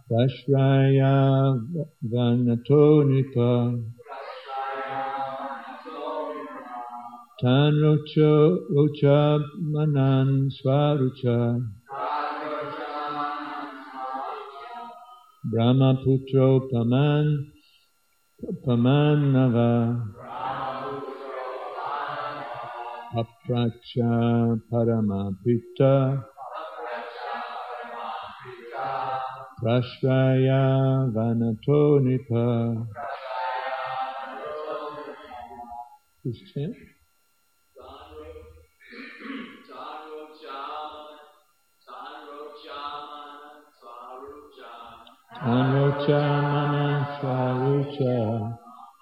Prashraya Vanatonika Tanrocha Rocha Manan Swarucha Brahmaputro Pamanava Apracha Paramapita Prashraya Vanatonipa. Please chant. Tanrocha Manan Swarucha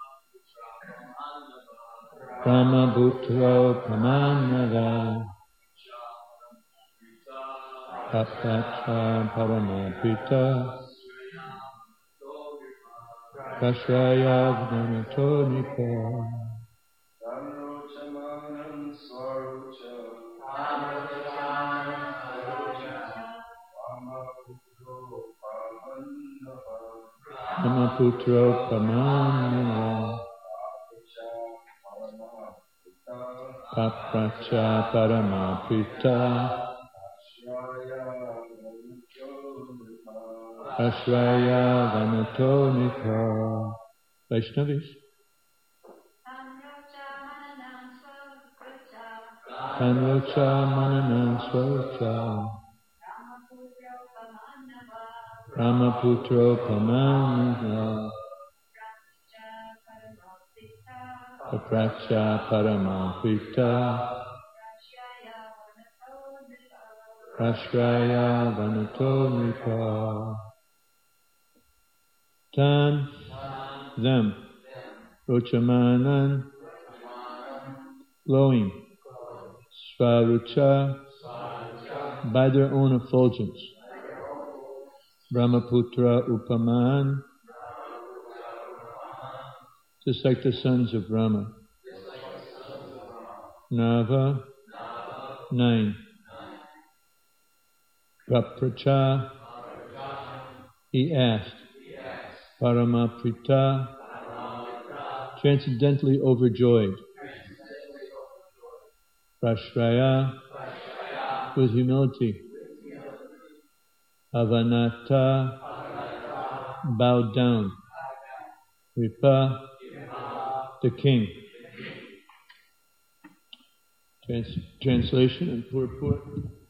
Brahmaputro Pamanava Apracha Paramapita Prashraya Vanatonipa. Brahmaputro Pamanava Apracha Paramapita Ashraya Vanatonika. Vaishnavis. Tanrocha Mananan Swarucha Brahmaputro Pamanava Apracha Paramapita Ashraya Vanatonika. Tan, them, Rochamanan, glowing, Swarucha, by their own effulgence, Brahmaputra Upaman, just like the sons of Brahma. Nava, 9. Prapracha, he asked. Paramaprita, transcendently overjoyed. Prashraya, with humility. Avanata, bowed down. Ripa, the king. Translation and purport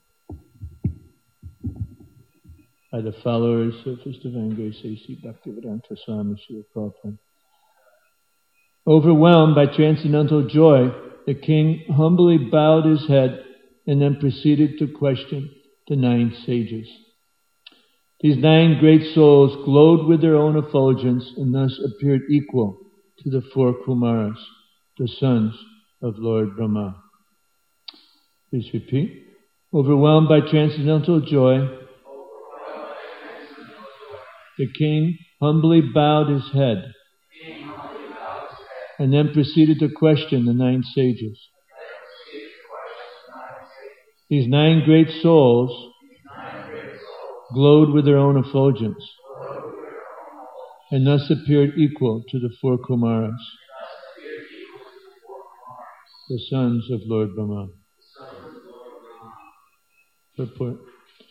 by the followers of His Divine Grace A.C. Bhaktivedanta Swami Srila Prabhupada. Overwhelmed by transcendental joy, the king humbly bowed his head and then proceeded to question the 9 sages. These 9 great souls glowed with their own effulgence and thus appeared equal to the 4 Kumaras, the sons of Lord Brahma. Please repeat. Overwhelmed by transcendental joy, the king humbly bowed his head and then proceeded to question the 9 sages. These 9 great souls glowed with their own effulgence and thus appeared equal to the 4 Kumaras, the sons of Lord Brahma. Purport.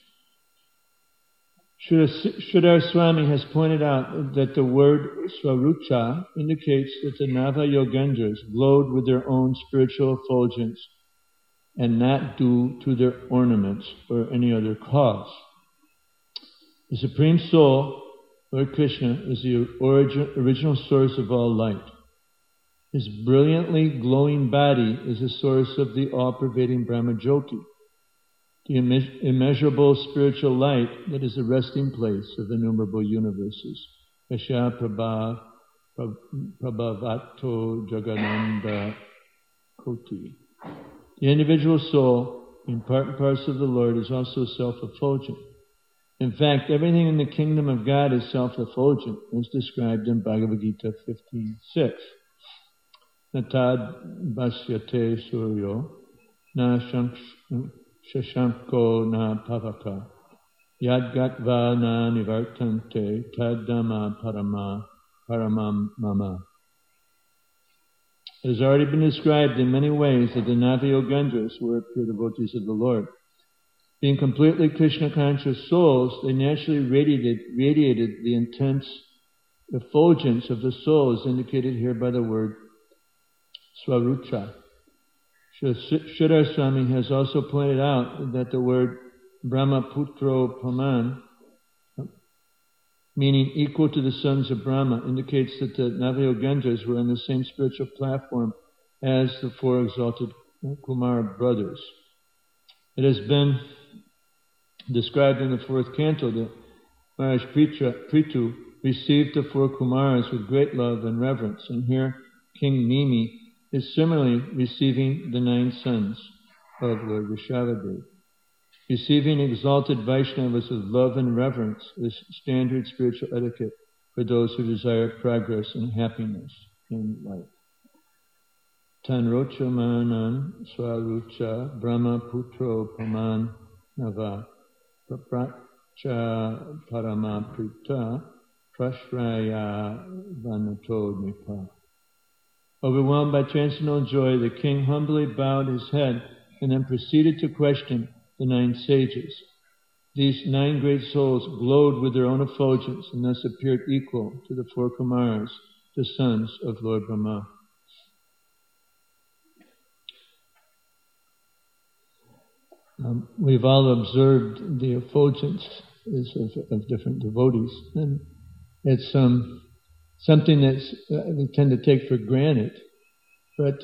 Sridhar Swami has pointed out that the word Swarucha indicates that the Nava Yogendras glowed with their own spiritual effulgence and not due to their ornaments or any other cause. The Supreme Soul, Lord Krishna, is the original source of all light. His brilliantly glowing body is the source of the all-pervading Brahmajyoti, the immeasurable spiritual light that is the resting place of innumerable universes. Yasha Prabhavato Jagananda Koti. The individual soul, being part and parcel of the Lord, is also self-effulgent. In fact, everything in the kingdom of God is self-effulgent, as described in Bhagavad Gita 15:6. Natad Basyate Suryo Na Shashanko Na Pavaka Yadgatva na nivartante tadama paramam mama. It has already been described in many ways that the Nava-Yogendras were pure devotees of the Lord. Being completely Krishna-conscious souls, they naturally radiated the intense effulgence of the soul, as indicated here by the word Swarucha. Sridhar Swami has also pointed out that the word Brahmaputro Paman, meaning equal to the sons of Brahma, indicates that the Nava-Yogendras were on the same spiritual platform as the four exalted Kumara brothers. It has been described in the fourth canto that Maharaj Prithu received the four Kumaras with great love and reverence, and here King Nimi is similarly receiving the 9 sons of Lord Rishabhadev. Receiving exalted Vaishnavas with love and reverence is standard spiritual etiquette for those who desire progress and happiness in life. Tanrocha manan swarucha brahma putro paman nava prapracha parama prita prashraya vanato nipa. Overwhelmed by transcendental joy, the king humbly bowed his head and then proceeded to question the 9 sages. These 9 great souls glowed with their own effulgence and thus appeared equal to the 4 Kumaras, the sons of Lord Brahma. We've all observed the effulgences of different devotees, and it's something that we tend to take for granted. But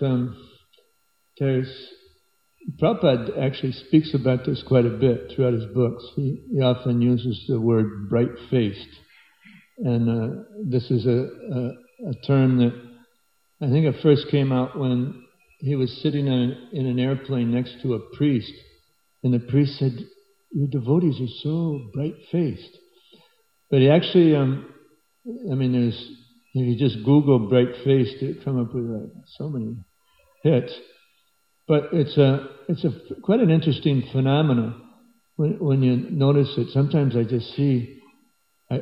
Prabhupada actually speaks about this quite a bit throughout his books. He often uses the word bright-faced. And this is a term that I think it first came out when he was sitting in an airplane next to a priest. And the priest said, "Your devotees are so bright-faced." But he actually, if you just Google bright-faced, it come up with so many hits. But it's quite an interesting phenomenon when you notice it. Sometimes I just see a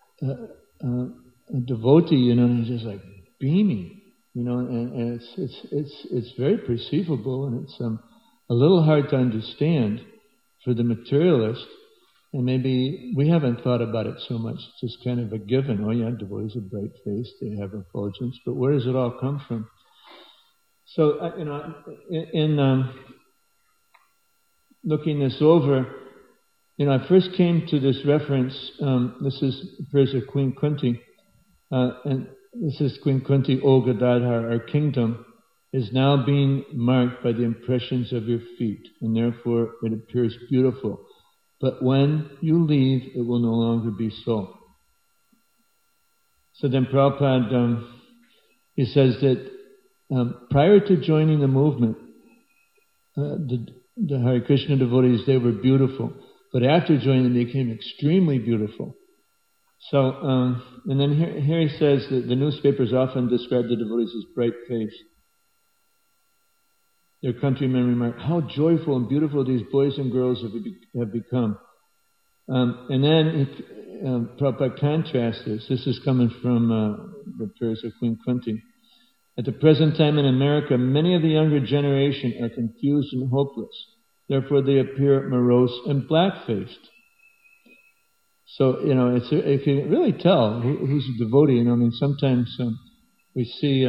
devotee, and he's just like beaming, and it's very perceivable, and it's a little hard to understand for the materialist. And maybe we haven't thought about it so much. It's just kind of a given. Oh yeah, devotees are bright-faced, they have effulgence. But where does it all come from? So, in looking this over, I first came to this reference. This appears of Queen Kunti, and this is Queen Kunti, O Gadadhar, our kingdom is now being marked by the impressions of your feet, and therefore it appears beautiful. But when you leave, it will no longer be so. So then Prabhupada, he says that prior to joining the movement, the Hare Krishna devotees, they were beautiful. But after joining, they became extremely beautiful. So, and then here he says that the newspapers often describe the devotees as bright-faced. Their countrymen remark, "How joyful and beautiful these boys and girls have become." And then Prabhupada contrasts this. This is coming from the prayers of Queen Kunti. At the present time in America, many of the younger generation are confused and hopeless. Therefore, they appear morose and black-faced. So, you can really tell who's a devotee. Sometimes we see...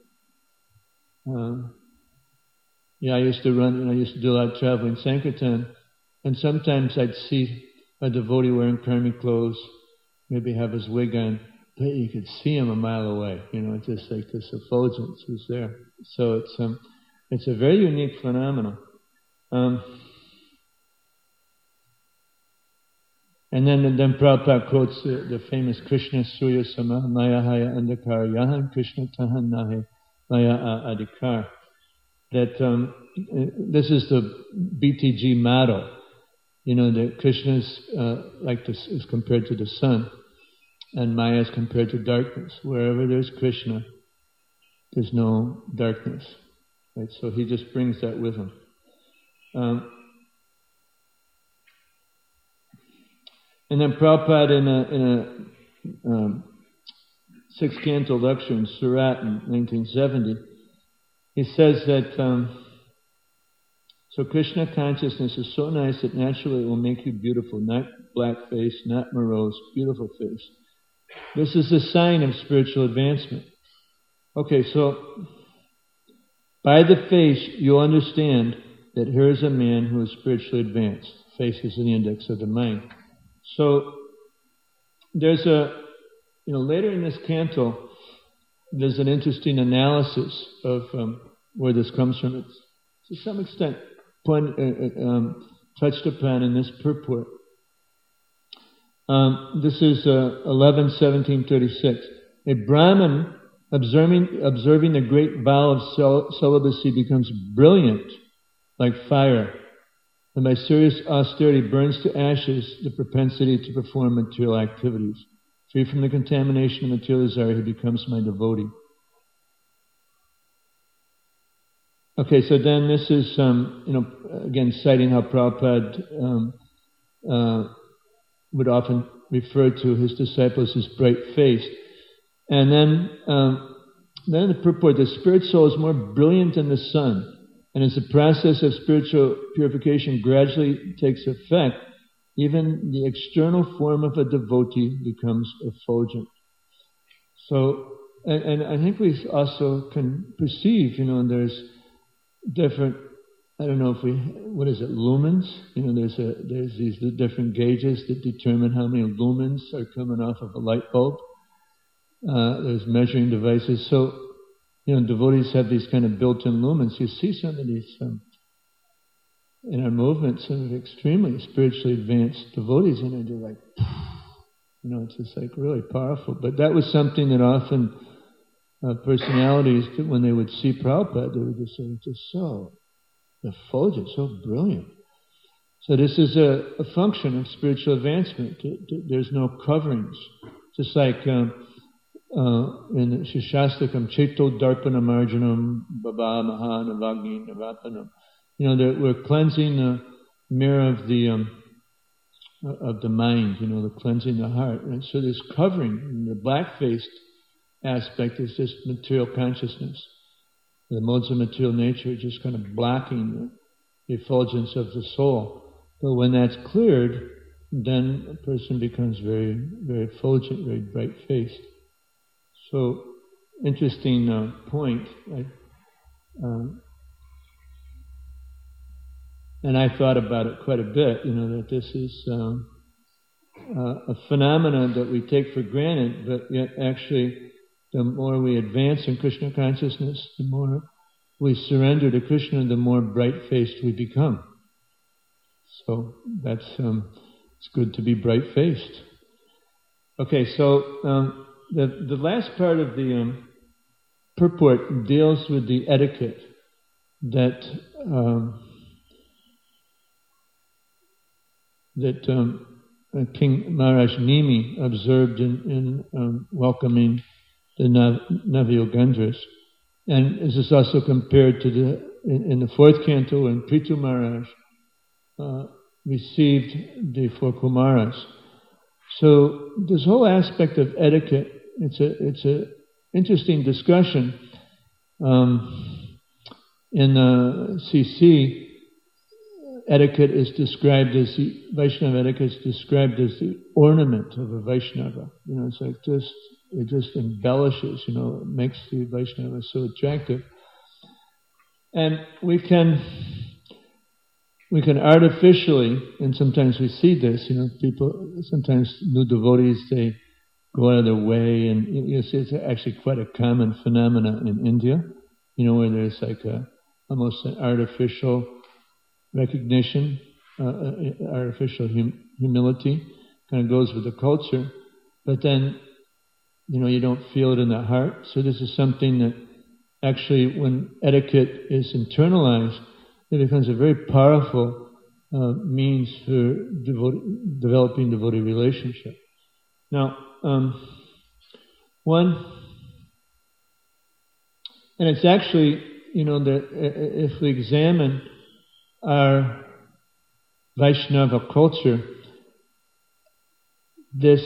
I used to do a lot of traveling Sankirtan, and sometimes I'd see a devotee wearing karmi clothes, maybe have his wig on, but you could see him a mile away. Just like this effulgence was there. So it's a very unique phenomenon. And then Prabhupada quotes the famous Krishna Surya Sama Maya Haya Andakar Yahan Krishna Tahan Nahe Maya Adhikar. That this is the BTG model, that Krishna is compared to the sun, and Maya is compared to darkness. Wherever there's Krishna, there's no darkness, right? So he just brings that with him. And then Prabhupada in a sixth canto lecture in Surat in 1970, he says that so Krishna consciousness is so nice that naturally it will make you beautiful, not black face, not morose, beautiful face. This is a sign of spiritual advancement. Okay, so by the face you'll understand that here is a man who is spiritually advanced. Face is the index of the mind. So there's later in this canto, there's an interesting analysis of where this comes from. It's to some extent touched upon in this purport. This is 11-1736. A Brahmin observing the great vow of celibacy becomes brilliant like fire, and by serious austerity burns to ashes the propensity to perform material activities. Free from the contamination of material desire, he becomes my devotee. Okay, so then this is, again, citing how Prabhupada would often refer to his disciples as bright-faced. And then the purport, the spirit soul is more brilliant than the sun, and as the process of spiritual purification gradually takes effect, even the external form of a devotee becomes effulgent. So, and I think we also can perceive, there's different, I don't know if what is it, lumens? There's these different gauges that determine how many lumens are coming off of a light bulb. There's measuring devices. So, devotees have these kind of built-in lumens. You see some of these in our movement, some of extremely spiritually advanced devotees, and they're like, it's just like really powerful. But that was something that often personalities, when they would see Prabhupada, they would just say, just so effulgent, so brilliant. So this is a function of spiritual advancement. There's no coverings. Just like in Shashastakam, Cheto Darpana Marjanam Baba Maha Navagni Navapanam. We're cleansing the mirror of the mind, the cleansing the heart. And so this covering, the black-faced aspect is just material consciousness. The modes of material nature are just kind of blocking the effulgence of the soul. But when that's cleared, then a person becomes very, very effulgent, very bright-faced. So, interesting point. And I thought about it quite a bit, that this is a phenomenon that we take for granted, but yet actually the more we advance in Krishna consciousness, the more we surrender to Krishna, the more bright-faced we become. So that's it's good to be bright-faced. Okay, so the last part of the purport deals with the etiquette that King Maharaj Nimi observed in welcoming the Navayogendras. And this is also compared to in the fourth canto when Prithu Maharaj received the four Kumaras. So this whole aspect of etiquette, it's a interesting discussion. In CC, etiquette is described as Vaishnava etiquette is described as the ornament of a Vaishnava. It's like it just embellishes, it makes the Vaishnava so attractive. And we can artificially, and sometimes we see this, people, sometimes new devotees, they go out of their way, and you see it's actually quite a common phenomenon in India, where there's like almost an artificial recognition, artificial humility, kind of goes with the culture, but then, you don't feel it in the heart. So this is something that actually, when etiquette is internalized, it becomes a very powerful means for developing devotee relationship. Now, and it's actually, that if we examine our Vaishnava culture, this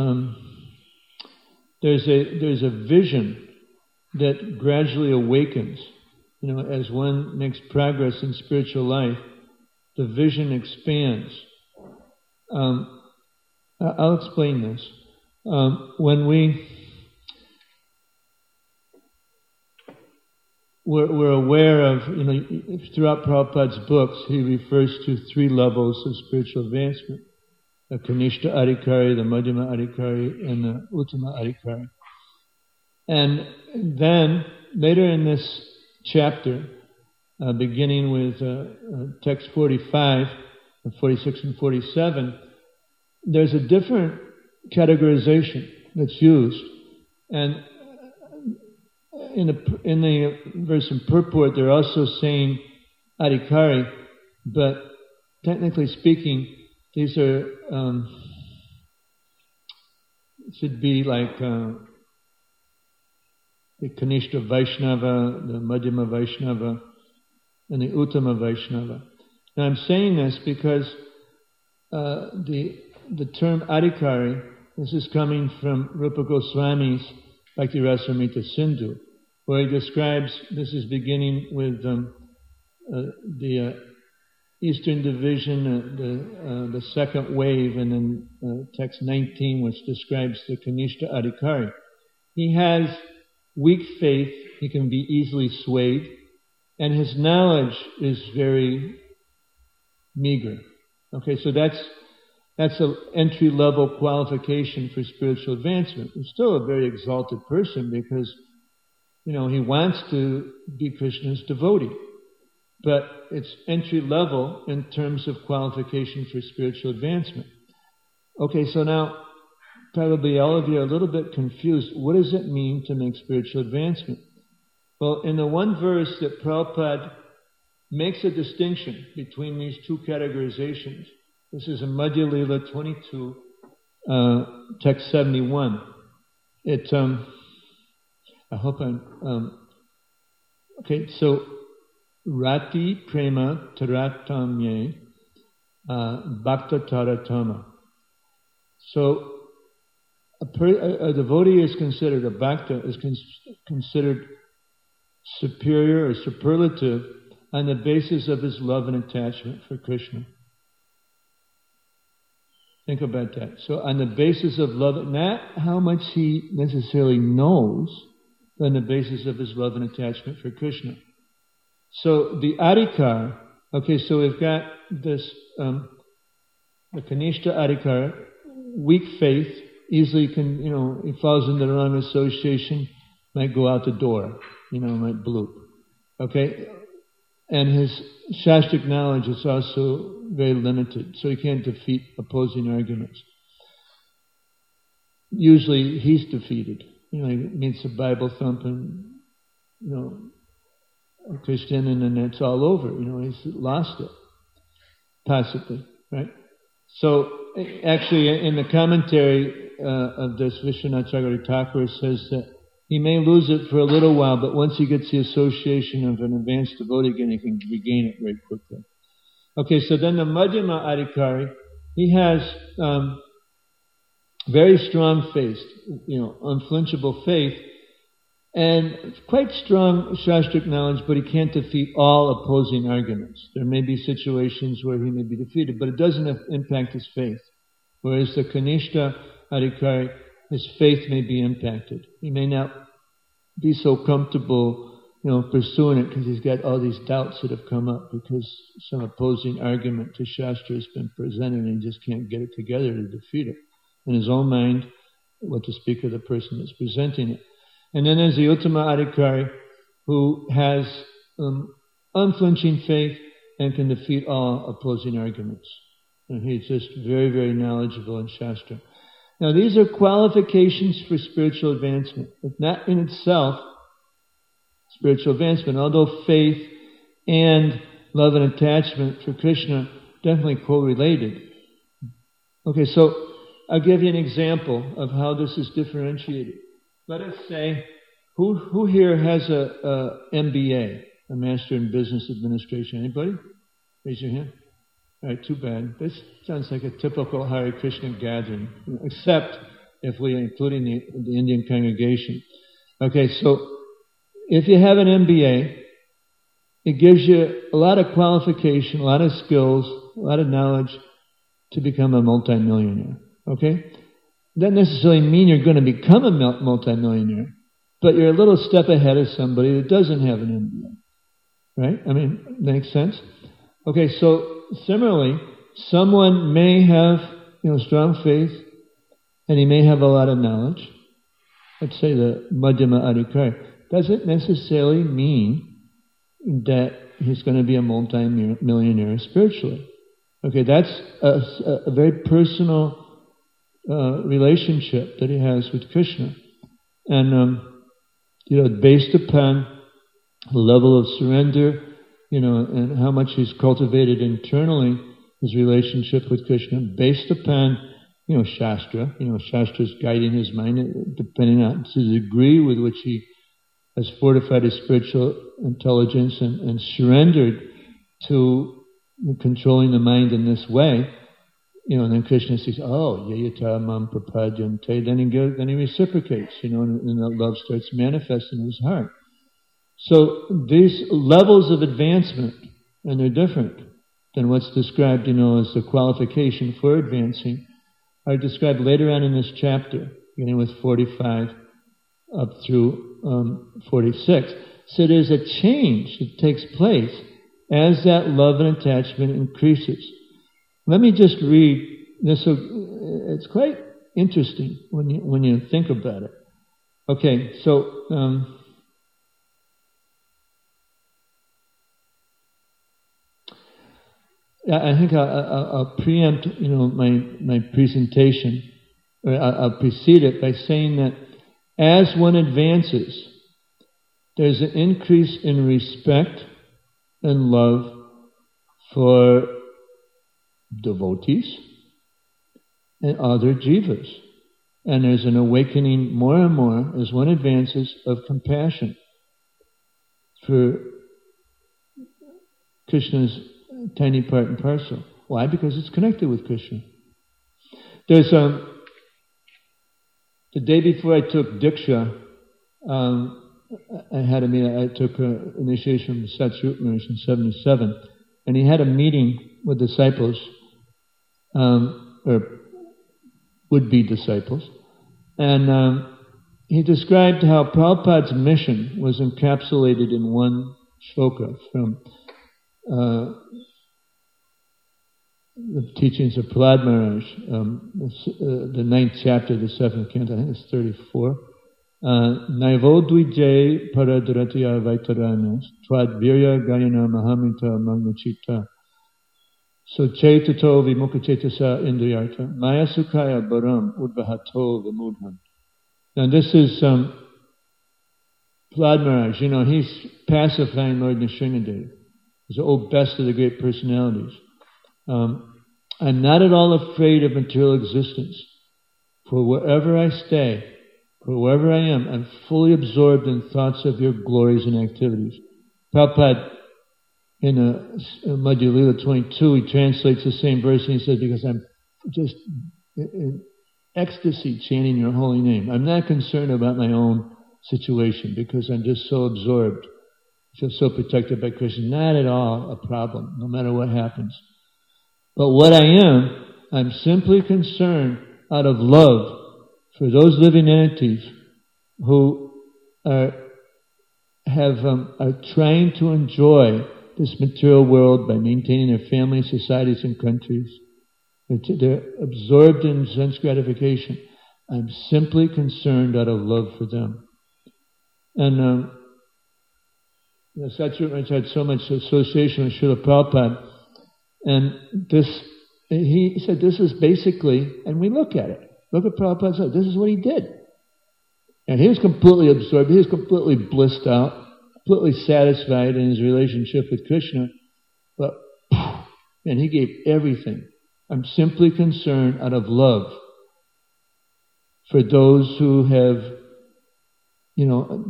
there's a vision that gradually awakens. As one makes progress in spiritual life, the vision expands. I'll explain this. When we're aware of, throughout Prabhupada's books, he refers to 3 levels of spiritual advancement: the Kanishta Adhikari, the Madhyama Adhikari, and the Uttama Adhikari. And then, later in this chapter, beginning with text 45, 46 and 47, there's a different categorization that's used. And in the verse in purport, they're also saying Adhikari, but technically speaking, these are should be like the Kanishta Vaishnava, the Madhyama Vaishnava, and the Uttama Vaishnava. Now I'm saying this because the term Adhikari, this is coming from Rupa Goswami's Bhakti Rasamrita Sindhu, where he describes, this is beginning with the Eastern Division, the second wave, and then text 19, which describes the Kanishta Adhikari. He has weak faith, he can be easily swayed, and his knowledge is very meager. Okay, so that's an entry-level qualification for spiritual advancement. He's still a very exalted person because, he wants to be Krishna's devotee. But it's entry-level in terms of qualification for spiritual advancement. Okay, so now, probably all of you are a little bit confused. What does it mean to make spiritual advancement? Well, in the one verse that Prabhupada makes a distinction between these 2 categorizations, this is in Madhya Lila 22, text 71. I hope I'm, okay, so, Rati Prema Taratamye Bhakta Taratama. So, a devotee is considered, a bhakta is considered superior or superlative on the basis of his love and attachment for Krishna. Think about that. So on the basis of love, not how much he necessarily knows, but on the basis of his love and attachment for Krishna. So the Adhikar, okay, so we've got this, the Kanishta Adhikar, weak faith, easily can, he falls into the wrong association, might go out the door, might bloop. Okay? And his Shastric knowledge is also very limited, so he can't defeat opposing arguments. Usually he's defeated. He meets a Bible thumping, a Christian, and then it's all over. He's lost it. Possibly, right? So, actually, in the commentary of this, Vishwanath Chakravarti Thakur says that he may lose it for a little while, but once he gets the association of an advanced devotee again, he can regain it very quickly. Okay, so then the Madhyama Adhikari, he has very strong faith, unflinchable faith, and quite strong Shastric knowledge, but he can't defeat all opposing arguments. There may be situations where he may be defeated, but it doesn't impact his faith. Whereas the Kanishta Adhikari, his faith may be impacted. He may not be so comfortable, pursuing it because he's got all these doubts that have come up because some opposing argument to Shastra has been presented and he just can't get it together to defeat it. In his own mind, what to speak of the person that's presenting it. And then there's the Uttama Adhikari, who has unflinching faith and can defeat all opposing arguments. And he's just very, very knowledgeable in Shastra. Now these are qualifications for spiritual advancement. It's not in itself spiritual advancement, although faith and love and attachment for Krishna definitely correlated. Okay, so I'll give you an example of how this is differentiated. Let us say, who here has a MBA, a Master in Business Administration? Anybody? Raise your hand. Right, too bad. This sounds like a typical Hare Krishna gathering, except if we are including the Indian congregation. Okay, so if you have an MBA, it gives you a lot of qualification, a lot of skills, a lot of knowledge to become a multimillionaire. Okay? Doesn't necessarily mean you're going to become a multimillionaire, but you're a little step ahead of somebody that doesn't have an MBA. Right? I mean, makes sense? Okay, so similarly, someone may have, strong faith, and he may have a lot of knowledge. Let's say the Madhyama Adhikari. Doesn't necessarily mean that he's going to be a multi-millionaire spiritually. Okay, that's a very personal relationship that he has with Krishna. And, based upon the level of surrender, and how much he's cultivated internally, his relationship with Krishna, based upon, Shastra. Shastra's guiding his mind, depending on the degree with which he has fortified his spiritual intelligence and surrendered to controlling the mind in this way. And then Krishna says, "Oh, yayata mam prapadyante." Then he reciprocates, and that love starts manifesting in his heart. So these levels of advancement, and they're different than what's described, as the qualification for advancing, are described later on in this chapter, beginning with 45 up through 46. So there's a change that takes place as that love and attachment increases. Let me just read this. It's quite interesting when you think about it. Okay, so I think I'll preempt, my presentation, or I'll precede it by saying that as one advances, there's an increase in respect and love for devotees and other jivas. And there's an awakening more and more as one advances of compassion for Krishna's tiny part and parcel. Why? Because it's connected with Krishna. There's the day before I took Diksha, I took initiation from Satsrup Maharaj in 77, and he had a meeting with disciples, or would-be disciples, and he described how Prabhupada's mission was encapsulated in one shloka from the teachings of Prahlad Maharaj, the 9th chapter of the 7th canto, I think it's 34. Naivo dvijay paradratya vaitaranas tvad virya gayana mahamita magnachita so chaitato vimukachetasa indriyartha maya sukhaya baram udvahato vimudham. Now this is Prahlad Maharaj. He's pacifying Lord Nrsingadev. He's the old best of the great personalities. I'm not at all afraid of material existence. For wherever I stay, for wherever I am, I'm fully absorbed in thoughts of your glories and activities. Prabhupada, in Madhya Lila 22, he translates the same verse and he says, because I'm just in ecstasy chanting your holy name. I'm not concerned about my own situation because I'm just so absorbed, just so protected by Krishna. Not at all a problem, no matter what happens. But what I am, I'm simply concerned out of love for those living entities who are trying to enjoy this material world by maintaining their families, societies, and countries. They're absorbed in sense gratification. I'm simply concerned out of love for them. And Satsrup Maharaj had so much association with Srila Prabhupada. And he said, this is basically, and we look at it. Look at Prabhupada's life. This is what he did. And he was completely absorbed. He was completely blissed out, completely satisfied in his relationship with Krishna. And he gave everything. I'm simply concerned out of love for those who have,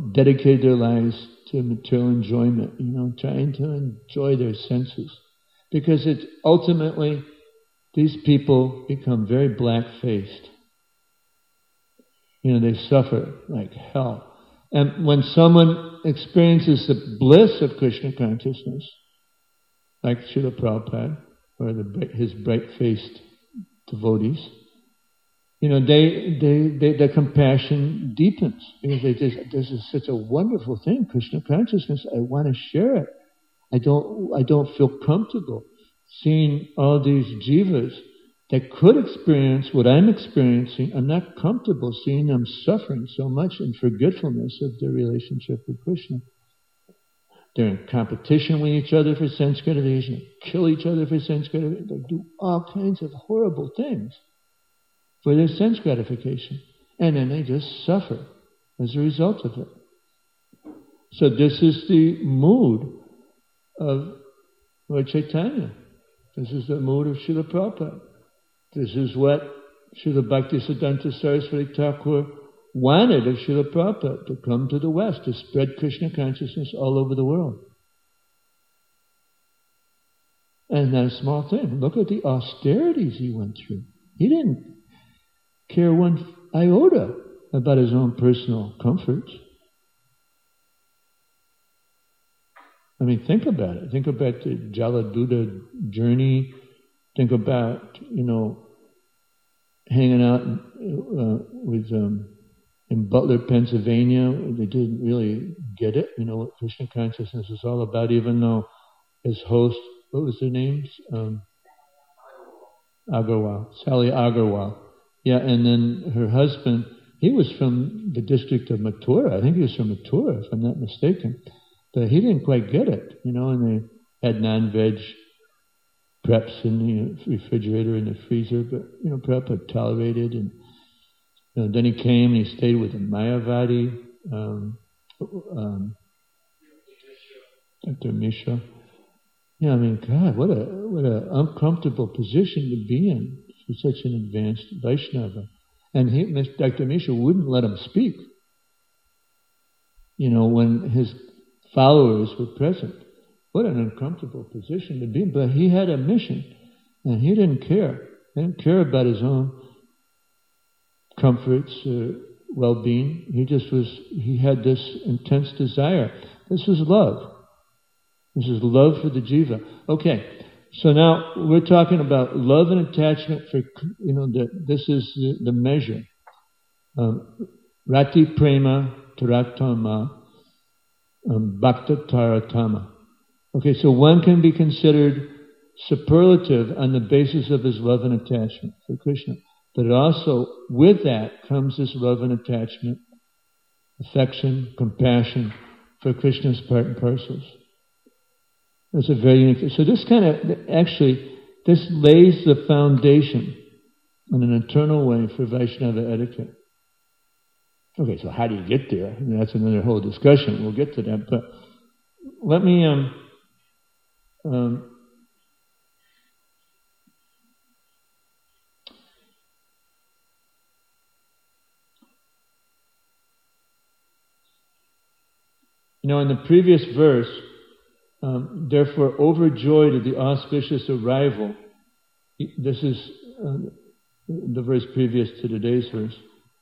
dedicated their lives to material enjoyment, trying to enjoy their senses. because it's ultimately, these people become very black-faced. They suffer like hell. And when someone experiences the bliss of Krishna consciousness, like Srila Prabhupada, or his bright-faced devotees, their compassion deepens, because this is such a wonderful thing, Krishna consciousness. I want to share it. I don't feel comfortable seeing all these jivas that could experience what I'm experiencing. I'm not comfortable seeing them suffering so much in forgetfulness of their relationship with Krishna. They're in competition with each other for sense gratification. They kill each other for sense gratification. They do all kinds of horrible things for their sense gratification. And then they just suffer as a result of it. So this is the mood of Lord Chaitanya. This is the mood of Srila Prabhupada. This is what Srila Bhaktisiddhanta Saraswati Thakur wanted of Srila Prabhupada, to come to the West, to spread Krishna consciousness all over the world. And not a small thing. Look at the austerities he went through. He didn't care one iota about his own personal comforts. I mean, think about it. Think about the Jaladuta journey. Think about, hanging out in Butler, Pennsylvania. They didn't really get it, what Krishna consciousness is all about, even though his host, what was their names? Agarwal, Sally Agarwal. Yeah, and then her husband, he was from the district of Mathura. I think he was from Mathura, if I'm not mistaken. But he didn't quite get it, and they had non-veg preps in the refrigerator and the freezer, but, Prabhupada tolerated. And then he came and he stayed with a Mayavadi, Dr. Mishra. God, what a uncomfortable position to be in for such an advanced Vaishnava. And Dr. Mishra wouldn't let him speak, when his followers were present. What an uncomfortable position to be in. But he had a mission, and he didn't care. He didn't care about his own comforts or well-being. He had this intense desire. This was love. This is love for the jiva. Okay, so now we're talking about love and attachment for, this is the measure. Rati prema taratama, bhakta taratama. Okay, so one can be considered superlative on the basis of his love and attachment for Krishna. But also, with that comes this love and attachment, affection, compassion for Krishna's part and parcels. That's a very unique thing. So this this lays the foundation in an eternal way for Vaishnava etiquette. Okay, so how do you get there? That's another whole discussion. We'll get to that. But let me in the previous verse, therefore overjoyed at the auspicious arrival, this is the verse previous to today's verse.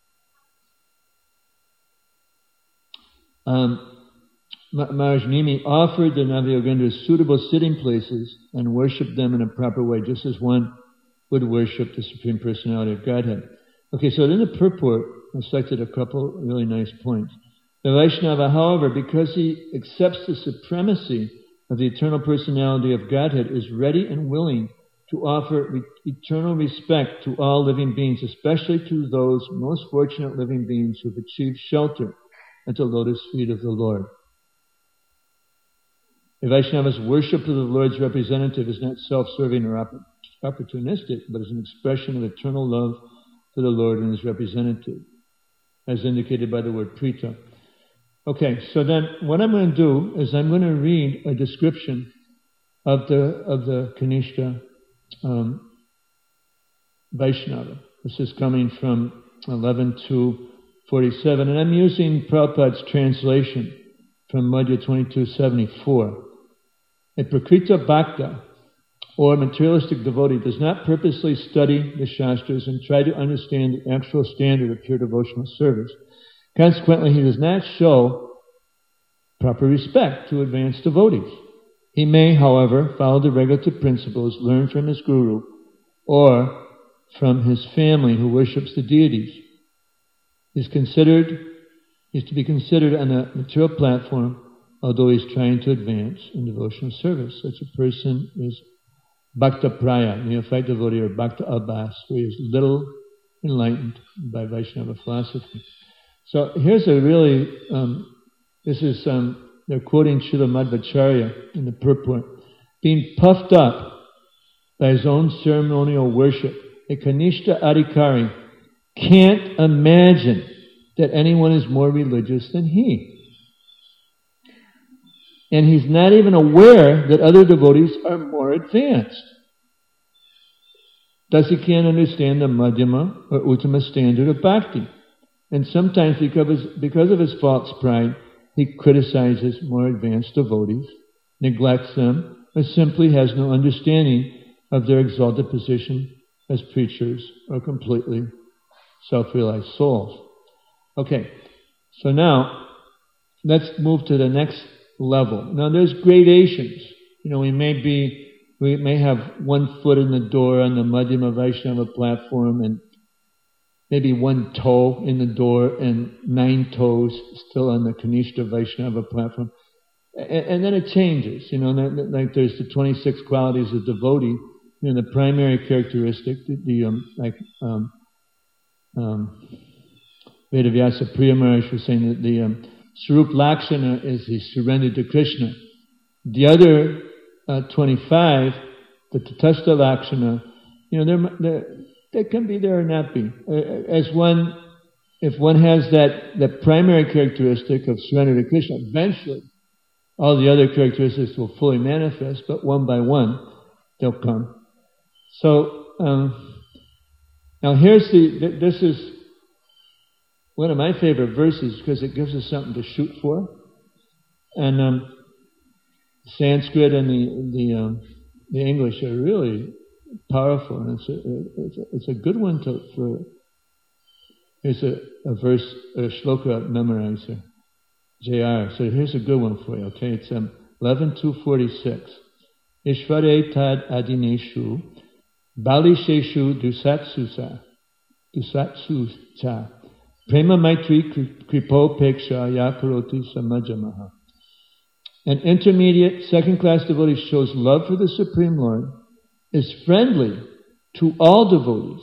Maharaj Nimi offered the Navayogendras suitable sitting places and worshipped them in a proper way, just as one would worship the Supreme Personality of Godhead. Okay, so in the purport, I selected a couple really nice points. The Vaishnava, however, because he accepts the supremacy of the eternal personality of Godhead, is ready and willing to offer eternal respect to all living beings, especially to those most fortunate living beings who have achieved shelter at the lotus feet of the Lord. A Vaishnava's worship of the Lord's representative is not self-serving or opportunistic, but is an expression of eternal love for the Lord and his representative, as indicated by the word prita. Okay, so then what I'm going to do is I'm going to read a description of the Kanishta Vaishnava. This is coming from 11:2:47, and I'm using Prabhupada's translation from Madhya 22:74. A Prakrita Bhakta, or materialistic devotee does not purposely study the Shastras and try to understand the actual standard of pure devotional service, consequently he does not show proper respect to advanced devotees. He may, however, follow the regulative principles learned from his guru or from his family who worships the deities. He is to be considered on a material platform, although he's trying to advance in devotional service. Such a person is Bhakta Praya, neophyte devotee, or Bhakta Abbas, who is little enlightened by Vaishnava philosophy. So here's a really, they're quoting Srila Madhvacharya in the purport. Being puffed up by his own ceremonial worship, a Kanishta Adhikari can't imagine that anyone is more religious than he. And he's not even aware that other devotees are more advanced. Thus he can't understand the Madhyama or Uttama standard of bhakti. And sometimes because of his false pride, he criticizes more advanced devotees, neglects them, or simply has no understanding of their exalted position as preachers or completely self-realized souls. Okay, so now let's move to the next level. Now there's gradations. We may have 1 foot in the door on the Madhyama Vaishnava platform and maybe 1 toe in the door and 9 toes still on the Kanishta Vaishnava platform. And then it changes, like there's the 26 qualities of devotee. The primary characteristic, Vedavyasa Priya Maharaj was saying that the Sarup Lakshana is he surrendered to Krishna. The other 25, the Tatastha Lakshana, they can be there or not be. If one has that primary characteristic of surrender to Krishna, eventually all the other characteristics will fully manifest, but one by one they'll come. So now this is one of my favorite verses because it gives us something to shoot for. And Sanskrit and the English are really powerful, and it's a good one here's a verse, a shloka memorizer, JR. So here's a good one for you. Okay, it's 11.246. Ishvare tad adineshu balisheshu dusatsucha prema maitri kripo peksha yakaroti samajamaha. An intermediate, second-class devotee shows love for the Supreme Lord, is friendly to all devotees,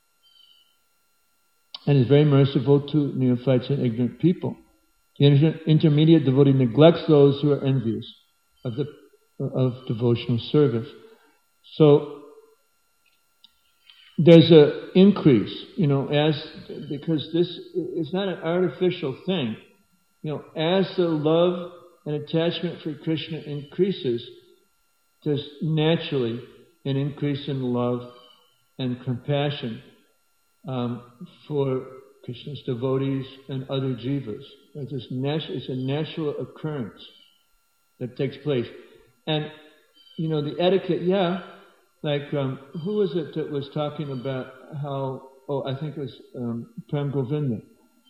and is very merciful to neophytes and ignorant people. The intermediate devotee neglects those who are envious of devotional service. So there's an increase, because this is not an artificial thing. As the love and attachment for Krishna increases, there's naturally an increase in love and compassion for Krishna's devotees and other jivas. It's a natural occurrence that takes place. And, the etiquette, who was it that was talking about how, I think it was Prem Govinda.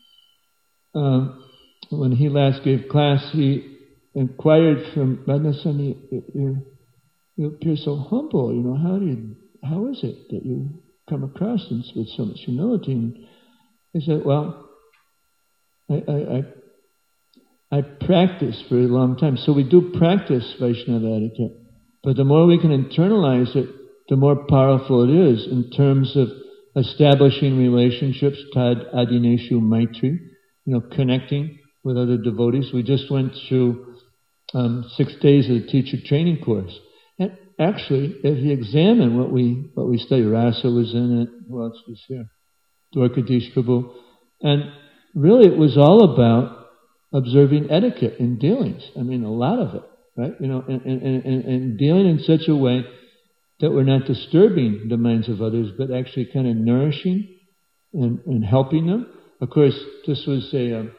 When he last gave class, he inquired from Radhaswami, you appear so humble, how is it that you come across this with so much humility? And he said, well, I practice for a long time. So we do practice Vaishnava etiquette, but the more we can internalize it, the more powerful it is in terms of establishing relationships, tad adineshu maitri, connecting with other devotees. We just went through 6 days of the teacher training course. And actually, if you examine what we studied, Rasa was in it, who else was here? Dwarkadish Prabhu. And really it was all about observing etiquette in dealings. I mean, a lot of it, right? And dealing in such a way that we're not disturbing the minds of others, but actually kind of nourishing and helping them. Of course, this was this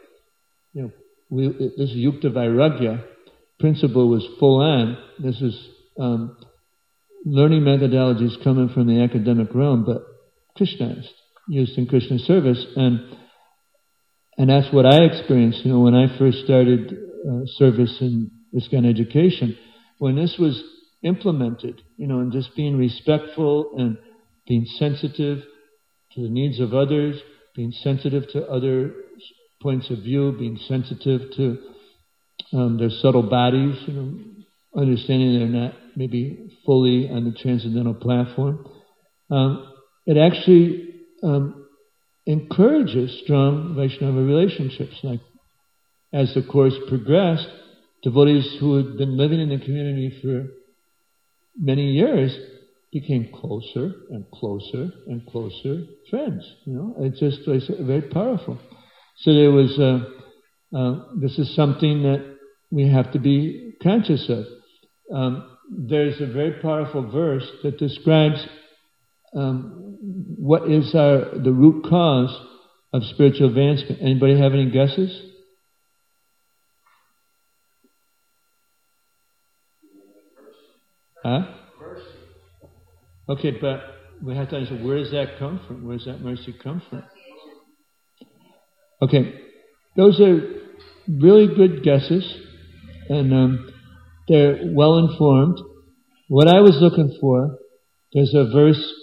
Yukta Vairagya principle was full on. This is learning methodologies coming from the academic realm, but Krishna, used in Krishna service, and that's what I experienced. When I first started service in ISKCON education, when this was implemented, and just being respectful and being sensitive to the needs of others, being sensitive to other points of view, being sensitive to their subtle bodies, understanding they're not maybe fully on the transcendental platform. It actually encourages strong Vaishnava relationships. Like, as the course progressed, devotees who had been living in the community for many years became closer and closer and closer friends. It's very powerful. So there was this is something that we have to be conscious of. There's a very powerful verse that describes what is the root cause of spiritual advancement. Anybody have any guesses? Huh? Okay, but we have to understand, where does that come from? Where does that mercy come from? Okay, those are really good guesses, and they're well informed. What I was looking for, there's a verse,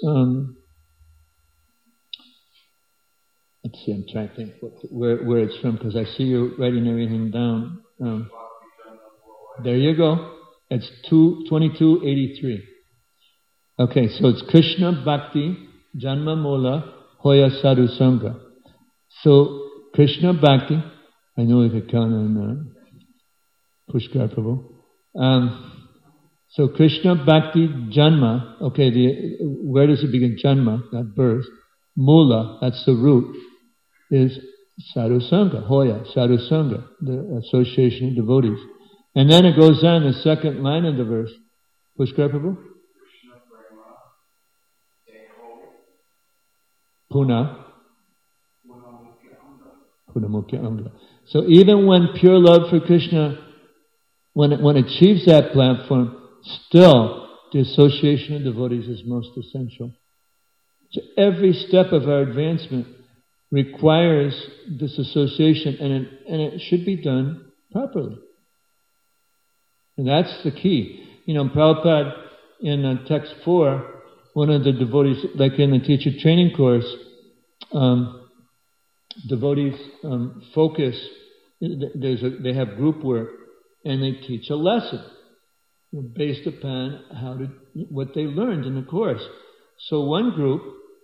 let's see, I'm trying to think where it's from, because I see you writing everything down. There you go. It's 2283. Okay, so it's Krishna Bhakti Janma Mola Hoya Sadhu Sangha. So Krishna Bhakti, I know we could count on Pushkar Prabhu. So Krishna Bhakti Janma, okay, where does it begin? Janma, that birth. Mula, that's the root, is Sadhu Sangha, Hoya, Sadhu Sangha, the association of devotees. And then it goes on, the second line of the verse. Pushkar Prabhu? Puna Mukhya Anga. So even when pure love for Krishna, when it achieves that platform, still the association of devotees is most essential. So every step of our advancement requires this association, and it should be done properly. And that's the key. Prabhupada, in text 4, one of the devotees, like in the teacher training course, devotees focus, they have group work, and they teach a lesson based upon what they learned in the course. So one group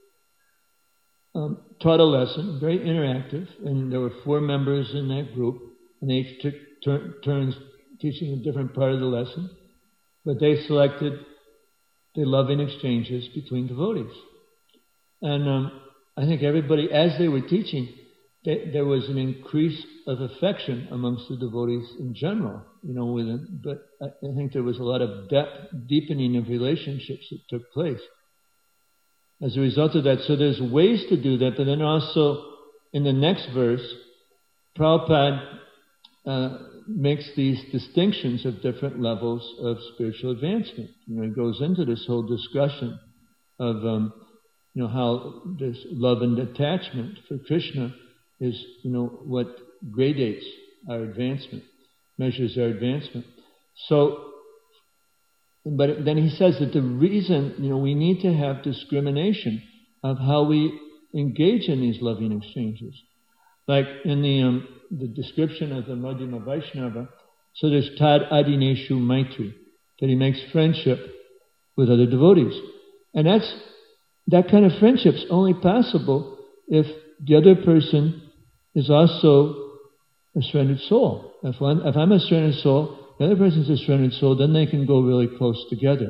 taught a lesson, very interactive, and there were 4 members in that group, and they each took turns teaching a different part of the lesson, but they selected the loving exchanges between devotees. And I think everybody, as they were teaching, there was an increase of affection amongst the devotees in general, but I think there was a lot of deepening of relationships that took place as a result of that. So there's ways to do that, but then also in the next verse, Prabhupada makes these distinctions of different levels of spiritual advancement. It goes into this whole discussion of how this love and attachment for Krishna is what gradates our advancement, measures our advancement. So, but then he says that the reason we need to have discrimination of how we engage in these loving exchanges, like in the description of the Madhyama Vaishnava, so there's Tad Adineshu Maitri, that he makes friendship with other devotees. And that kind of friendship's only possible if the other person is also a surrendered soul. If I'm a surrendered soul, the other person's a surrendered soul, then they can go really close together.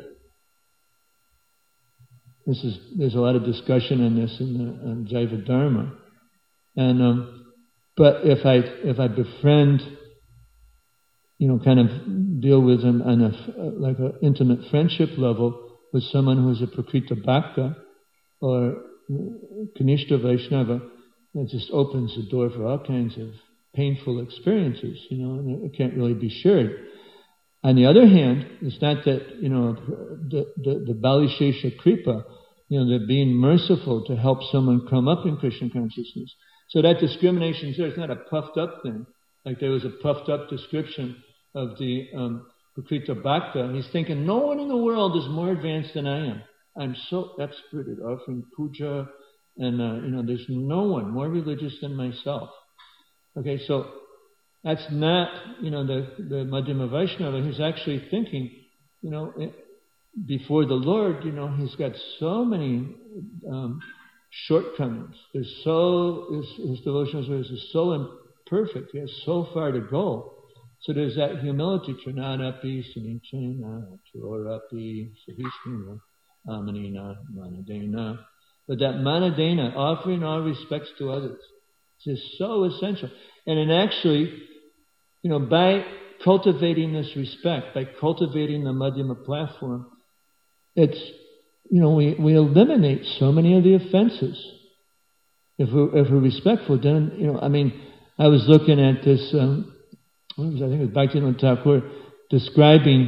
There's a lot of discussion on this in Jaiva Dharma. And but if I befriend, kind of deal with them on like an intimate friendship level with someone who is a Prakrita Bhakta or Kanishta Vaishnava, it just opens the door for all kinds of painful experiences, and it can't really be shared. On the other hand, it's not that, the Balishesha Kripa, they're being merciful to help someone come up in Krishna consciousness. So that discrimination is there. It's not a puffed up thing. Like there was a puffed up description of the Prakrita Bhakta. He's thinking, no one in the world is more advanced than I am. I'm so expert at offering puja, and there's no one more religious than myself. Okay, so that's not, the Madhyama Vaishnava. He's actually thinking, before the Lord, he's got so many shortcomings. His devotional service is so imperfect. He has so far to go. So there's that humility. Trinadapi, Sunichena, Chorapi, Sahisnina, Amanina, Manadena. But that Manadena, offering all respects to others, is so essential. And it actually, by cultivating this respect, by cultivating the Madhyama platform, it's, we eliminate so many of the offenses. If we're respectful, then, I was looking at this, I think it was Bhaktivinoda Thakur describing,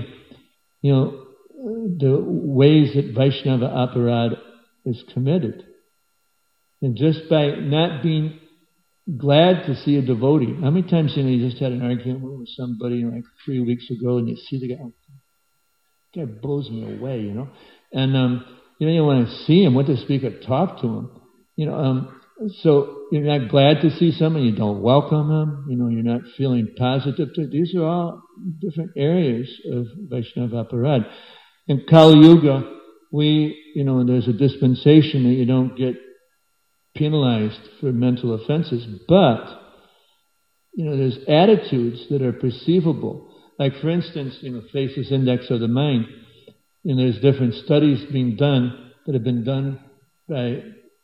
the ways that Vaishnava aparad is committed. And just by not being glad to see a devotee. How many times, you just had an argument with somebody like 3 weeks ago and you see the guy blows me away, And, you want to see him, want to speak or talk to him. So you're not glad to see someone, you don't welcome them, you're not feeling positive to it. These are all different areas of Vaishnava aparad. In Kali Yuga, there's a dispensation that you don't get penalized for mental offenses, but, there's attitudes that are perceivable. Like, for instance, Faces Index of the Mind, there's different studies being done that have been done by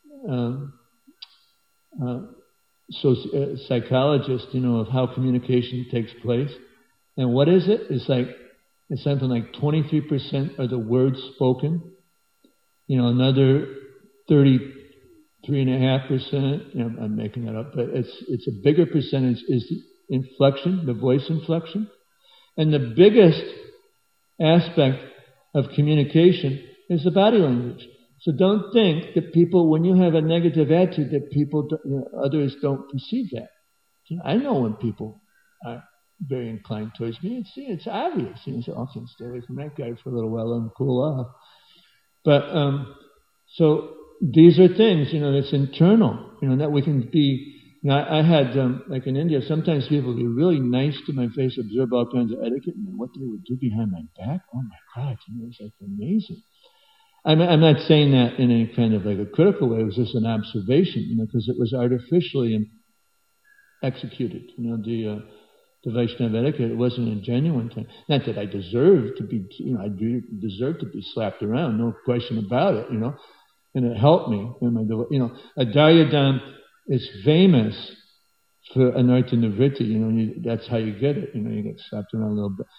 psychologists, of how communication takes place. And what is it? It's something like 23% are the words spoken. Another 33.5%. I'm making that up, but it's a bigger percentage is the inflection, the voice inflection, and the biggest aspect of communication is the body language. So don't think that people, when you have a negative attitude, that people, others don't perceive that. I know when people are very inclined towards me. It's obvious. You say, "Okay, stay away from that guy for a little while and cool off." But so these are things, that's internal. That we can be. I had like in India, sometimes people would be really nice to my face, observe all kinds of etiquette, and what they would do behind my back. Oh my God, it's like amazing. I'm not saying that in any kind of like a critical way. It was just an observation, because it was artificially executed. The Vaishnava etiquette, it wasn't a genuine thing. Not that I deserved to be, I deserved to be slapped around, no question about it, And it helped me. Adarya is famous for anartha nivritti. That's how you get it. You get slapped around a little bit.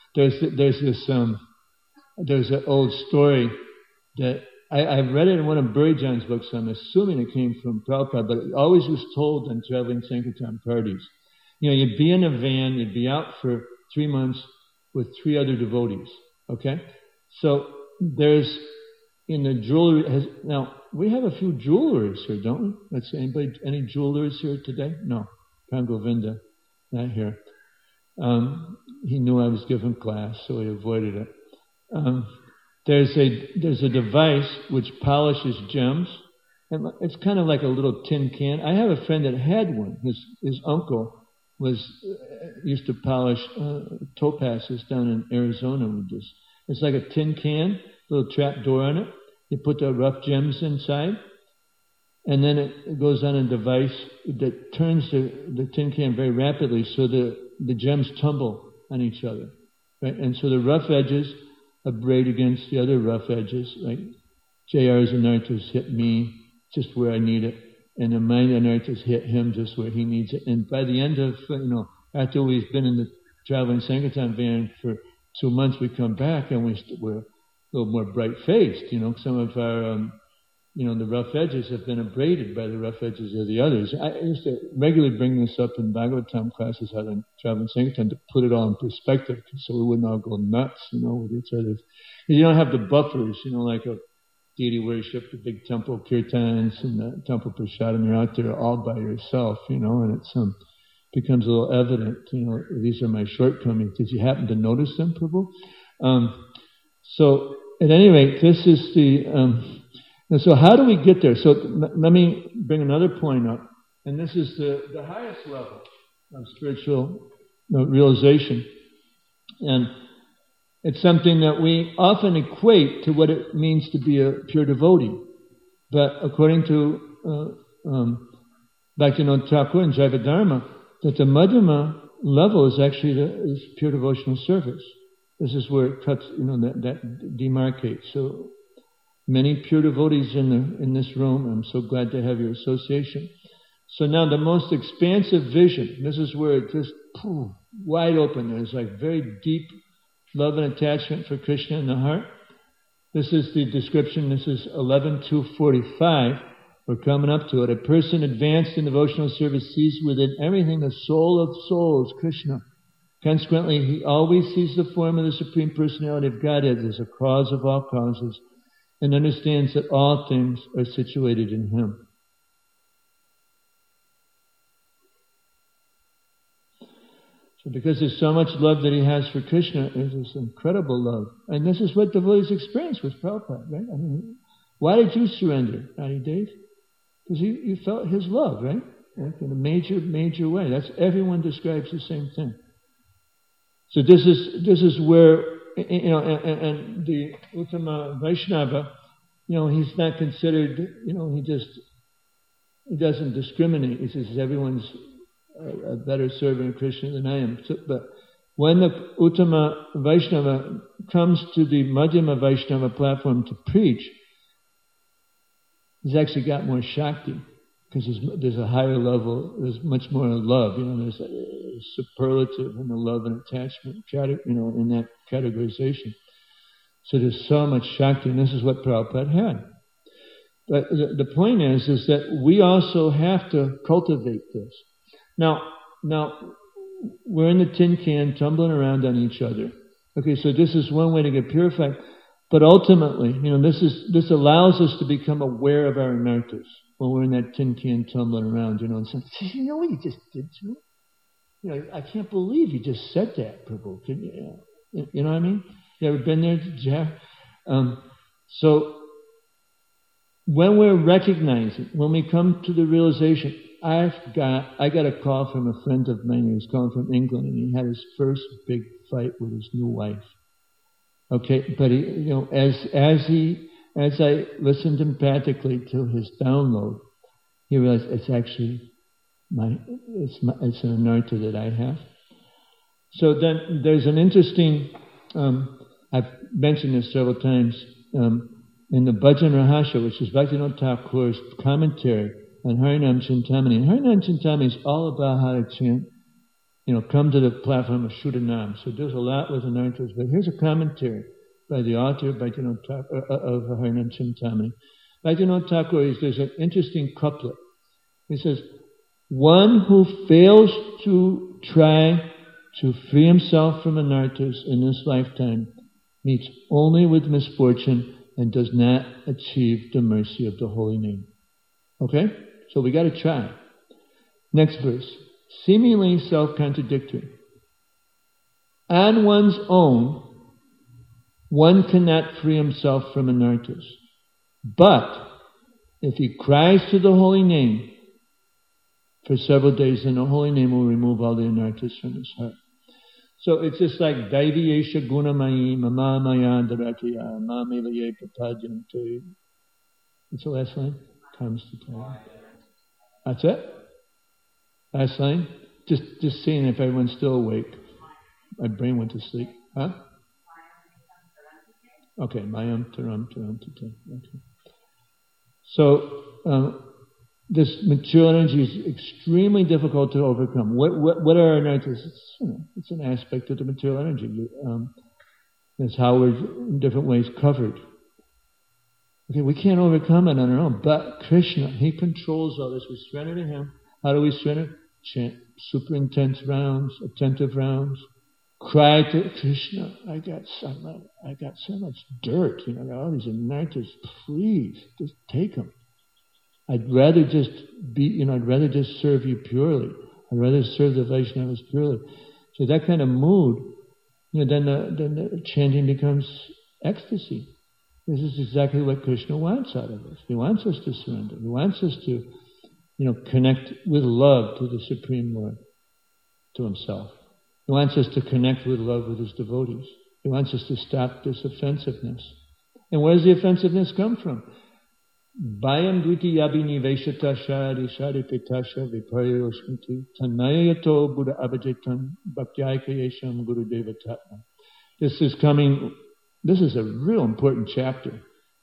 There's an old story that I read it in one of Burijan's books, so I'm assuming it came from Prabhupada, but it always was told on traveling Sankirtan parties. You'd be in a van, you'd be out for 3 months with 3 other devotees, okay? So there's, in the jewelry, now we have a few jewelers here, don't we? Let's say, any jewelers here today? No, Prem Govinda, not here. He knew I was giving class, so he avoided it. There's a device which polishes gems, and it's kind of like a little tin can. I have a friend that had one. His uncle used to polish topazes down in Arizona with this. It's like a tin can, little trap door on it. You put the rough gems inside, and then it goes on a device that turns the tin can very rapidly, so the gems tumble on each other, right? And so the rough edges abrade against the other rough edges, like JR's anarthas hit me just where I need it, and then my anarthas hit him just where he needs it. And by the end of, after we've been in the traveling Sankirtan van for 2 months, we come back and we're a little more bright-faced. Some of our the rough edges have been abraded by the rough edges of the others. I used to regularly bring this up in Bhagavatam classes, how to travel in Sankirtan, to put it all in perspective, so we wouldn't all go nuts, with each other. You don't have the buffers, like a deity worship, the big temple kirtans and the temple prasadam. You're out there all by yourself, and it's becomes a little evident. These are my shortcomings. Did you happen to notice them, Prabhu? So at any rate, this is the. And so how do we get there? So let me bring another point up. And this is the highest level of spiritual realization. And it's something that we often equate to what it means to be a pure devotee. But according to Bhaktivinoda Thakur and Jivadharma, that the Madhyama level is actually is pure devotional service. This is where it cuts, that demarcates. So many pure devotees in this room. I'm so glad to have your association. So now the most expansive vision, this is where it just wide open. There's like very deep love and attachment for Krishna in the heart. This is the description. This is 11.245. We're coming up to it. A person advanced in devotional service sees within everything the soul of souls, Krishna. Consequently, he always sees the form of the Supreme Personality of Godhead as a cause of all causes, and understands that all things are situated in Him. So because there's so much love that he has for Krishna, there's this incredible love. And this is what devotees experience with Prabhupada, right? I mean, why did you surrender, Adi Dave? Because you felt his love, right? Like in a major way. That's, everyone describes the same thing. So this is where, and the Uttama Vaishnava, he's not considered, he doesn't discriminate. He says everyone's a better servant of Krishna than I am. So, but when the Uttama Vaishnava comes to the Madhyama Vaishnava platform to preach, he's actually got more Shakti, because there's a higher level, there's much more love, there's a superlative in the love and attachment, in that categorization. So there's so much Shakti, and this is what Prabhupada had. But the point is that we also have to cultivate this. Now we're in the tin can, tumbling around on each other. Okay, so this is one way to get purified. But ultimately, this allows us to become aware of our anarthas when we're in that tin can tumbling around, and saying, you know what you just did to me? I can't believe you just said that, Prabhu. You know what I mean? You ever been there, Jack? So when we're recognizing, when we come to the realization, I got a call from a friend of mine who was calling from England, and he had his first big fight with his new wife. Okay, but he, as I listened empathically to his download, he realized it's actually it's an anartha that I have. So then there's an interesting, I've mentioned this several times, in the Bhajan Rahasya, which is Bhaktivinoda Thakur's commentary on Harinam Chintamani. And Harinam Chintamani is all about how to chant, come to the platform of Shuddhanam. So there's a lot with anarthas, but here's a commentary by the author of Harinam Chintamani. Bhaktivinoda Thakur, there's an interesting couplet. He says, one who fails to try to free himself from anarthas in this lifetime meets only with misfortune and does not achieve the mercy of the holy name. Okay? So we got to try. Next verse. Seemingly self-contradictory. On one's own, one cannot free himself from anarthas. But if he cries to the holy name for several days, then the holy name will remove all the anarthas from his heart. So it's just like Daivi Yesha Gunamayi Mama Maya Daratya Mamelaye Prapadyante. What's the last line? Comes to time. That's it? Last line? Just seeing if everyone's still awake. My brain went to sleep. Huh? Okay, Mayam Taram Taram Tata. Okay. So this material energy is extremely difficult to overcome. What are our anarthas? It's an aspect of the material energy. It's how we're in different ways covered. Okay, we can't overcome it on our own, but Krishna, He controls all this. We surrender to Him. How do we surrender? Chant super intense rounds, attentive rounds. Cry to Krishna, I got so much dirt, I got all these anarthas, please, just take them. I'd rather just I'd rather just serve you purely. I'd rather serve the Vaishnavas purely. So that kind of mood, then the chanting becomes ecstasy. This is exactly what Krishna wants out of us. He wants us to surrender. He wants us to, connect with love to the Supreme Lord, to Himself. He wants us to connect with love with His devotees. He wants us to stop this offensiveness. And where does the offensiveness come from? Bayam dviti yabini veshata shari shari pitasha viparyoshmiti tanayato buddha abhajetan bhaktyayaka yesham guru devatatma. This is a real important chapter.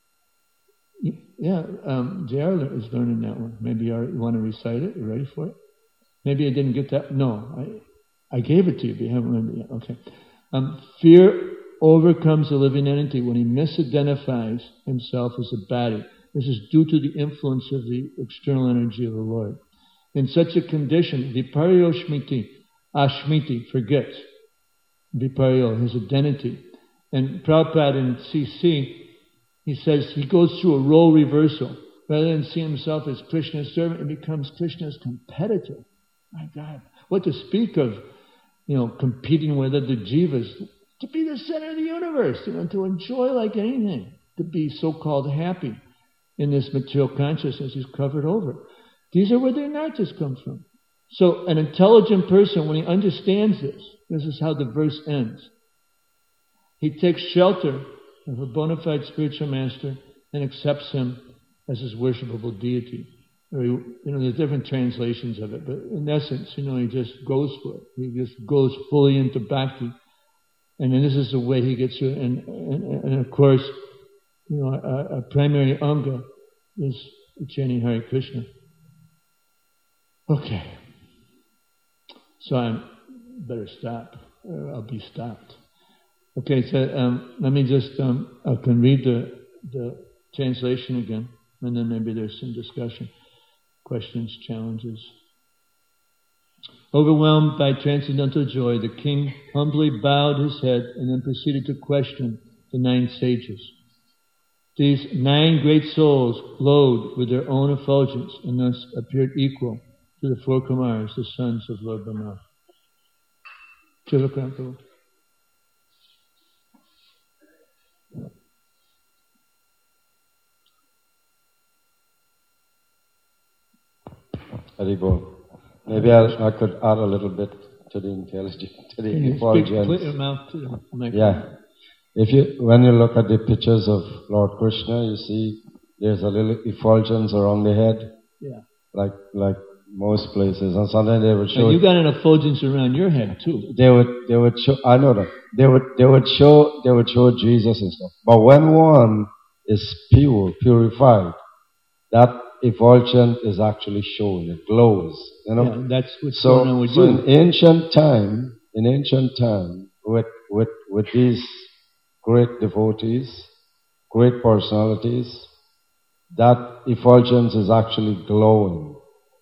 Yeah, J.R. is learning that one. Maybe you want to recite it? You ready for it? Maybe I didn't get that. No, I gave it to you, but you haven't learned it yet. Okay. Fear overcomes the living entity when he misidentifies himself as a body. This is due to the influence of the external energy of the Lord. In such a condition, viparyo ashmiti, forgets viparyo, his identity. And Prabhupada in CC, he says he goes through a role reversal. Rather than seeing himself as Krishna's servant, he becomes Krishna's competitor. My God, what to speak of, competing with other jivas, to be the center of the universe, to enjoy like anything, to be so-called happy in this material consciousness is covered over. These are where the anarthas come from. So an intelligent person, when he understands this is how the verse ends. He takes shelter of a bona fide spiritual master and accepts him as his worshipable deity. Or there's different translations of it, but in essence, he just goes for it. He just goes fully into bhakti. And then this is the way he gets through it. And of course, a primary anga is chanting Hare Krishna. Okay. So I better stop, or I'll be stopped. Okay, so let me just, I can read the translation again, and then maybe there's some discussion, questions, challenges. Overwhelmed by transcendental joy, the king humbly bowed his head and then proceeded to question the 9 sages. These 9 great souls glowed with their own effulgence and thus appeared equal to the 4 Kumars, the sons of Lord Brahma. Chivakranto. Haribol. Maybe I could add a little bit to the intelligence, to the effulgence. Yeah. When you look at the pictures of Lord Krishna, you see there's a little effulgence around the head. Yeah. Like most places. And sometimes they would show. And you got an effulgence around your head too. They would show. I know that. They would show Jesus and stuff. But when one is purified, that effulgence is actually shown. It glows. Yeah, that's what's going on with you. In ancient time, with these great devotees, great personalities, that effulgence is actually glowing.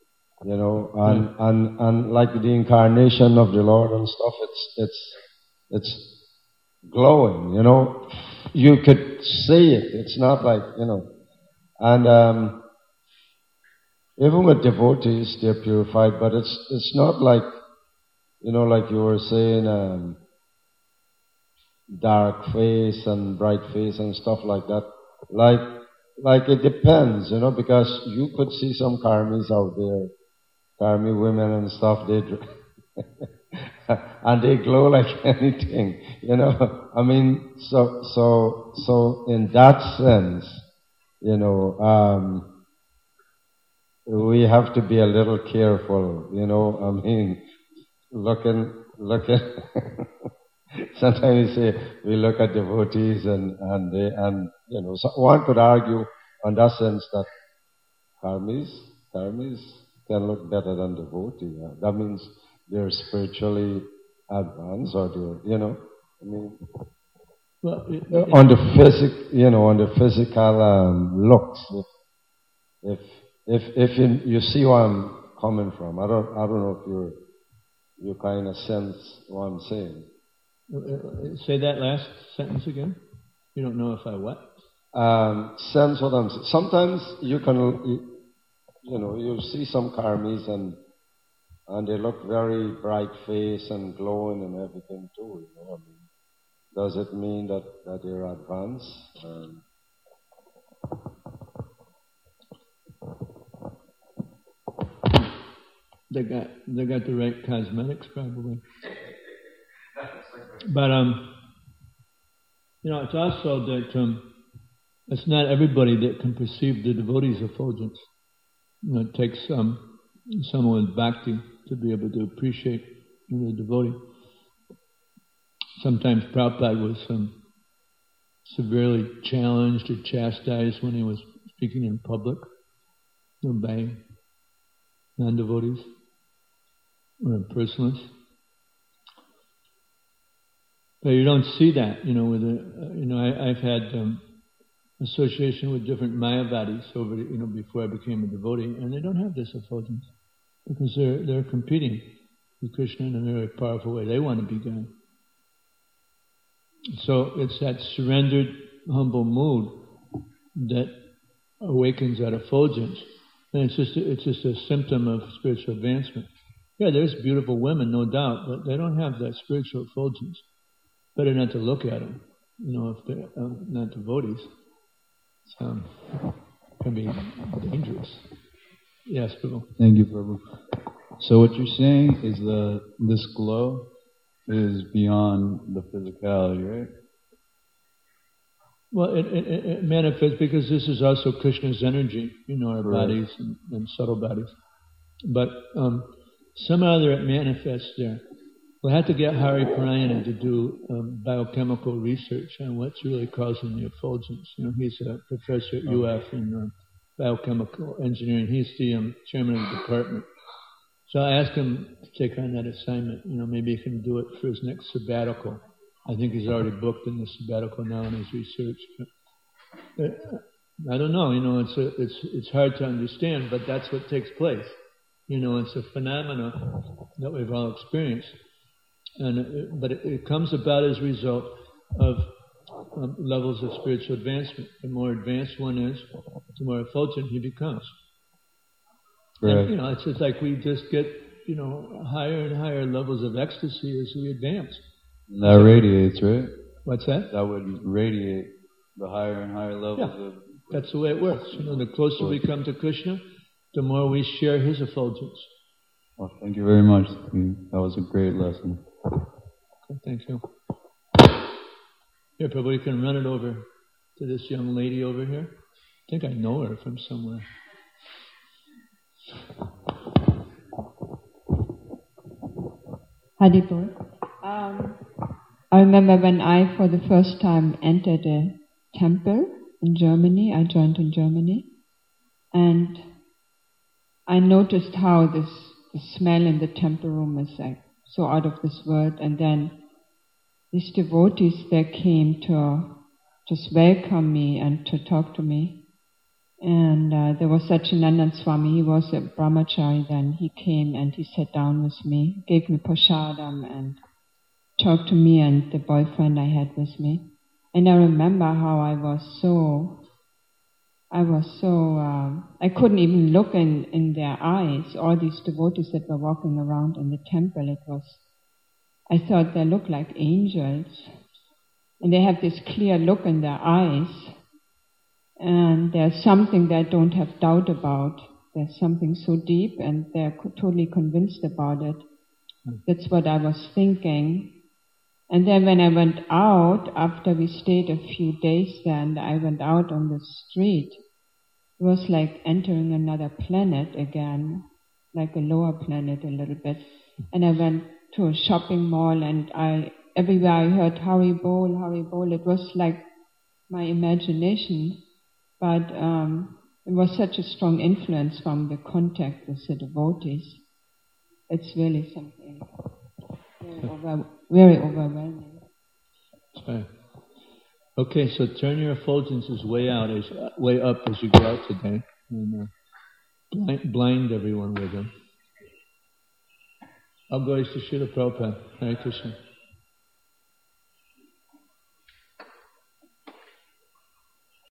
And like the incarnation of the Lord and stuff, it's glowing, You could see it. It's not like, and even with devotees, they're purified, but it's not like, like you were saying, dark face and bright face and stuff like that. Like it depends, because you could see some karmis out there, karmi women and stuff, and they glow like anything, I mean, so in that sense, we have to be a little careful, I mean, looking. Sometimes we look at devotees and so one could argue on that sense that karmis can look better than devotees. That means they're spiritually advanced, or they're, I mean, Well, on the physical looks. If you see where I'm coming from, I don't know if you kind of sense what I'm saying. Say that last sentence again. You don't know if I what? Sense what I'm saying. Sometimes you see some karmis and they look very bright face and glowing and everything too. Does it mean that they're advanced? They got the right cosmetics probably. But it's also that it's not everybody that can perceive the devotee's effulgence. It takes someone with bhakti to be able to appreciate the devotee. Sometimes Prabhupada was severely challenged or chastised when he was speaking in public by non-devotees or impersonalists. But you don't see that, I've had association with different Mayavadis over, before I became a devotee, and they don't have this effulgence because they're competing with Krishna in a very powerful way. They want to be God. So it's that surrendered, humble mood that awakens that effulgence, and it's just a symptom of spiritual advancement. Yeah, there's beautiful women, no doubt, but they don't have that spiritual effulgence. Better not to look at them, if they're not devotees. It can be dangerous. Yes, Prabhu. Thank you, Prabhu. So what you're saying is this glow is beyond the physicality, right? Well, it manifests because this is also Krishna's energy, our bodies and subtle bodies. But somehow it manifests there. We'll have to get Hari Parayana to do biochemical research on what's really causing the effulgence. He's a professor at UF in biochemical engineering. He's the chairman of the department. So I asked him to take on that assignment. Maybe he can do it for his next sabbatical. I think he's already booked in the sabbatical now in his research. But I don't know. It's hard to understand, but that's what takes place. It's a phenomena that we've all experienced. But it comes about as a result of levels of spiritual advancement. The more advanced one is, the more effulgent he becomes. Right. And, it's just like we just get, higher and higher levels of ecstasy as we advance. That radiates, right? What's that? That would radiate the higher and higher levels of... That's the way it works. The closer we come to Krishna, the more we share his effulgence. Well, thank you very much. That was a great lesson. Okay, thank you. Here, Prabhu, you can run it over to this young lady over here. I think I know her from somewhere. Haribol. I remember when I, for the first time, entered a temple in Germany. I joined in Germany. And I noticed how the smell in the temple room is like so out of this world. And then these devotees, they came to just welcome me and to talk to me. And there was Satchidananda Swami, he was a brahmachari then. He came and he sat down with me, gave me prasadam and talked to me and the boyfriend I had with me. And I remember how I couldn't even look in their eyes, all these devotees that were walking around in the temple. I thought they looked like angels. And they have this clear look in their eyes. And there's something they don't have doubt about. There's something so deep and they're totally convinced about it. That's what I was thinking. And then when I went out, after we stayed a few days there, and I went out on the street, it was like entering another planet again, like a lower planet a little bit. And I went to a shopping mall and everywhere I heard Haribol, Haribol. It was like my imagination. But it was such a strong influence from the contact with the devotees. It's really something very overwhelming. That's right. Okay, so turn your effulgences way up as you go out today, and blind everyone with them. I'll go to Srila Prabhupada. Hare Krishna.